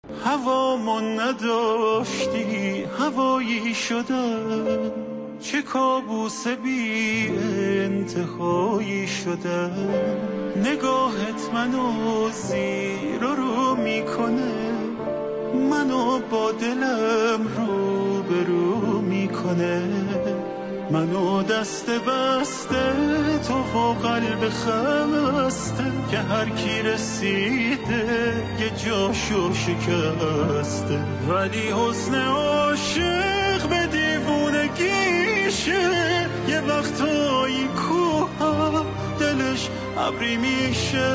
هوامو نداشتی هوایی شدم، چه کابوس بی انتهایی شدم. نگاهت منو زیر و رو میکنه، منو با دلم رو به رو میکنه. منو دست بسته تو و قلب خسته، که هر کی رسیده یه جاشو شکسته. ولی حسن عاشق به دیوونگیشه، یه وقتایی کوه دلش ابری میشه.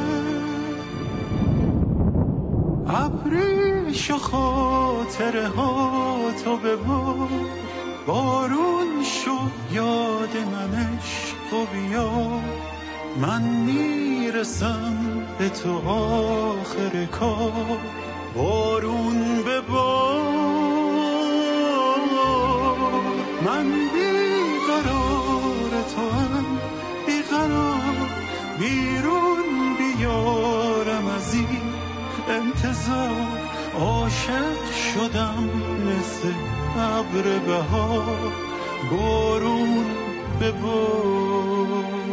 ابریش و خاطره ها تو ببار، بارون شو یاد منش و بیا. من میرسم به تو آخر کار، بارون ببار. من بیقرار تو هم بیقرار، بیرون بیارم از این انتظار. عاشق شدم مثل ابر بهار، بارون ببار.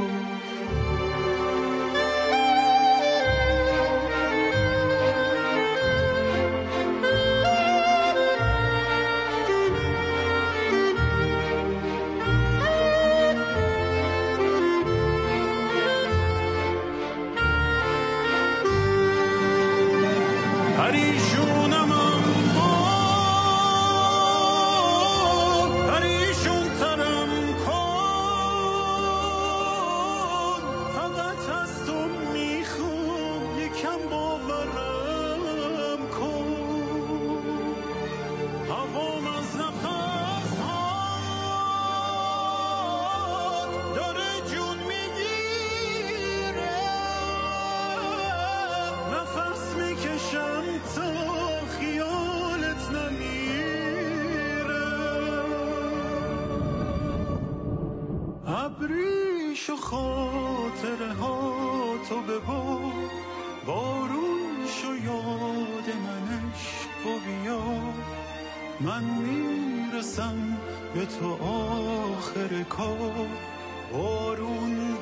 ابریش و خاطره ها تو ببار، بارون شو یاد منش و بیا. من میرسم به تو آخر کار، بارون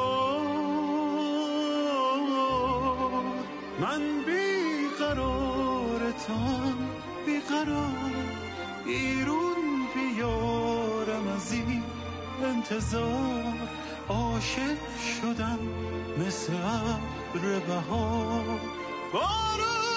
ببار. من بیقرارتم بیقرار، بیرون بیارم از این انتظار. عاشق شدم مثل ابر بهار، بارون